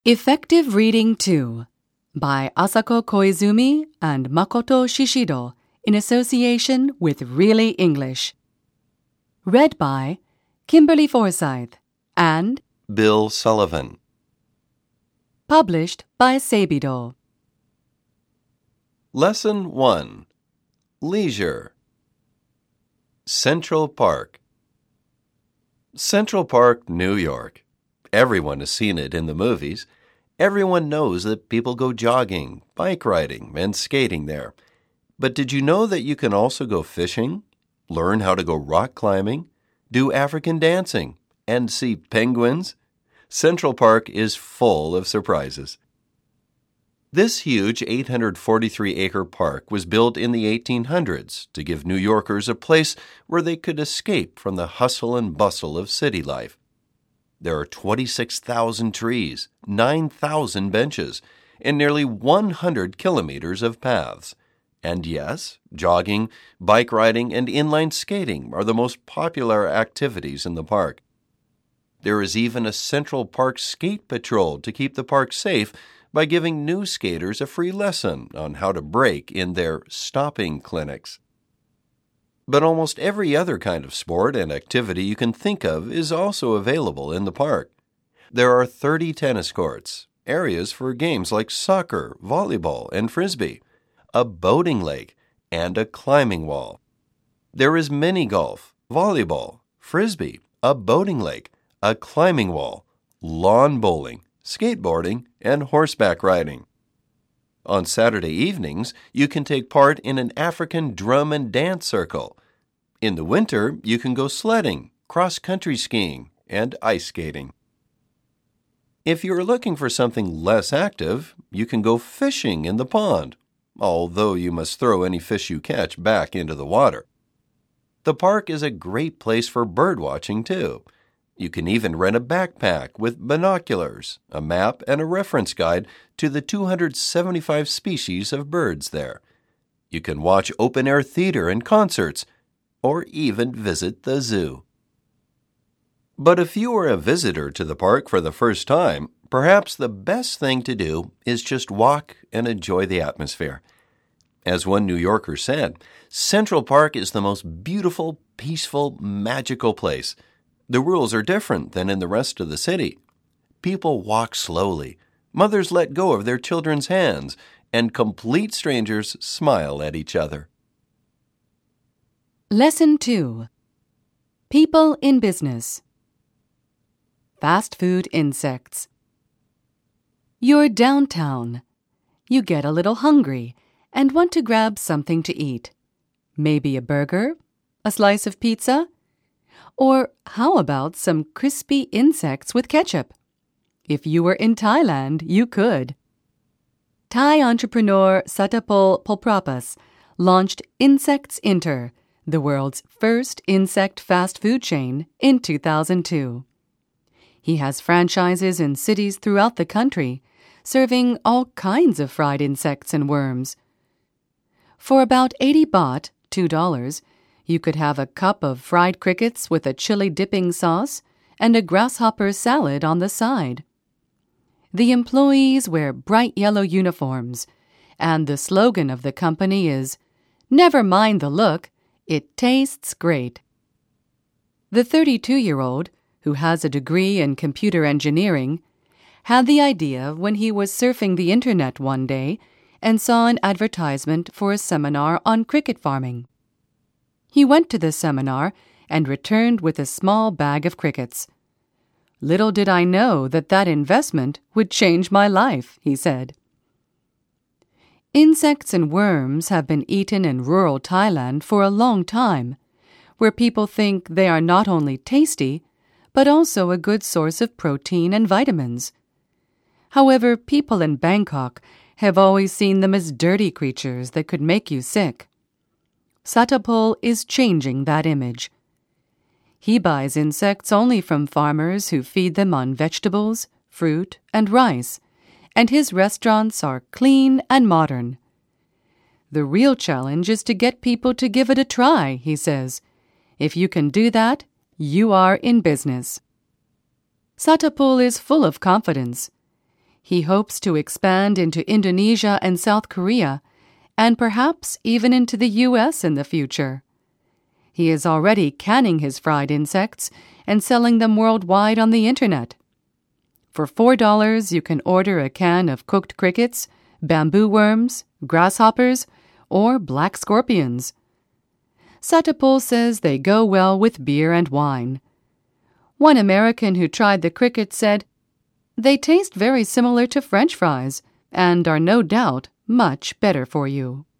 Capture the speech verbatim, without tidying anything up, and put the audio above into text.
Effective Reading two by Asako Koizumi and Makoto Shishido in association with Really English. Read by Kimberly Forsyth and Bill Sullivan. Published by Seibido. Lesson one. Leisure. Central Park. Central Park, New York. Everyone has seen it in the movies. Everyone knows that people go jogging, bike riding, and skating there. But did you know that you can also go fishing, learn how to go rock climbing, do African dancing, and see penguins? Central Park is full of surprises. This huge eight hundred forty-three acre park was built in the eighteen hundreds to give New Yorkers a place where they could escape from the hustle and bustle of city life. There are twenty-six thousand trees, nine thousand benches, and nearly one hundred kilometers of paths. And yes, jogging, bike riding, and inline skating are the most popular activities in the park. There is even a Central Park Skate Patrol to keep the park safe by giving new skaters a free lesson on how to brake in their stopping clinics. But almost every other kind of sport and activity you can think of is also available in the park. There are thirty tennis courts, areas for games like soccer, volleyball, and frisbee, a boating lake, and a climbing wall. There is mini golf, volleyball, frisbee, a boating lake, a climbing wall, lawn bowling, skateboarding, and horseback riding. On Saturday evenings, you can take part in an African drum and dance circle. In the winter, you can go sledding, cross-country skiing, and ice skating. If you're looking for something less active, you can go fishing in the pond, although you must throw any fish you catch back into the water. The park is a great place for bird watching, too. You can even rent a backpack with binoculars, a map, and a reference guide to the two hundred seventy-five species of birds there. You can watch open-air theater and concerts, or even visit the zoo. But if you are a visitor to the park for the first time, perhaps the best thing to do is just walk and enjoy the atmosphere. As one New Yorker said, Central Park is the most beautiful, peaceful, magical place. The rules are different than in the rest of the city. People walk slowly, mothers let go of their children's hands, and complete strangers smile at each other. Lesson two. People in Business. Fast food insects. You're downtown. You get a little hungry and want to grab something to eat. Maybe a burger, a slice of pizza, or how about some crispy insects with ketchup? If you were in Thailand, you could. Thai entrepreneur Satapol Polprapas launched Insects Inter, the world's first insect fast food chain, in two thousand two. He has franchises in cities throughout the country, serving all kinds of fried insects and worms. For about eighty baht, two dollars, you could have a cup of fried crickets with a chili dipping sauce and a grasshopper salad on the side. The employees wear bright yellow uniforms, and the slogan of the company is, "Never mind the look, it tastes great." The thirty-two-year-old, who has a degree in computer engineering, had the idea when he was surfing the internet one day and saw an advertisement for a seminar on cricket farming. He went to the seminar and returned with a small bag of crickets. "Little did I know that that investment would change my life," he said. Insects and worms have been eaten in rural Thailand for a long time, where people think they are not only tasty, but also a good source of protein and vitamins. However, people in Bangkok have always seen them as dirty creatures that could make you sick. Satapol is changing that image. He buys insects only from farmers who feed them on vegetables, fruit, and rice, and his restaurants are clean and modern. The real challenge is to get people to give it a try, he says. If you can do that, you are in business. Satapol is full of confidence. He hopes to expand into Indonesia and South Korea, and perhaps even into the U S in the future. He is already canning his fried insects and selling them worldwide on the internet. For four dollars, you can order a can of cooked crickets, bamboo worms, grasshoppers, or black scorpions. Satapul says they go well with beer and wine. One American who tried the crickets said, "They taste very similar to French fries and are no doubt much better for you."